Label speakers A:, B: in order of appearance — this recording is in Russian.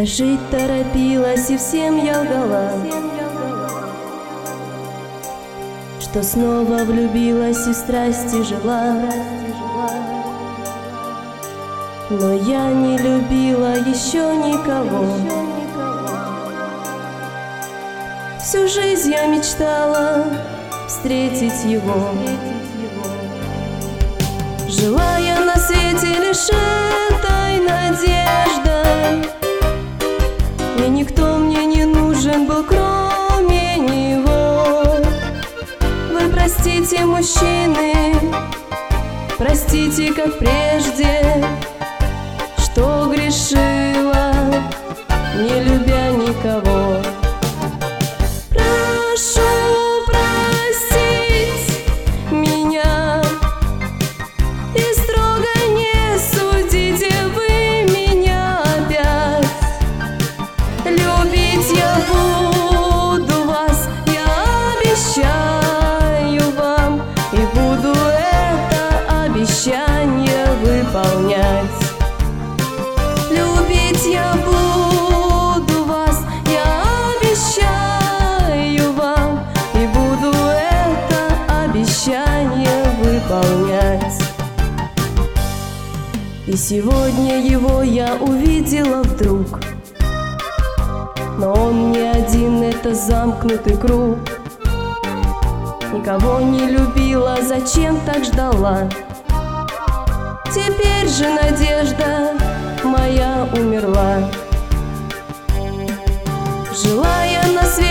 A: Я жить торопилась и всем я лгала, что снова влюбилась и в страсти жила. Но я не любила еще никого. Всю жизнь я мечтала встретить его. Жила я на свете лишь этой надеждой, и никто мне не нужен был, кроме него. Вы простите, мужчины, простите, как прежде, что грешила, не любя никого. Прошу простить меня и строго не судите вы меня опять. Любить я буду вас, я обещаю вам, и буду это обещание выполнять. Любить я буду вас, я обещаю вам, и буду это обещание выполнять. И сегодня его я увидела вдруг, но он не один, это замкнутый круг. Никого не любила, зачем так ждала? Теперь же надежда моя умерла. Жила я на свете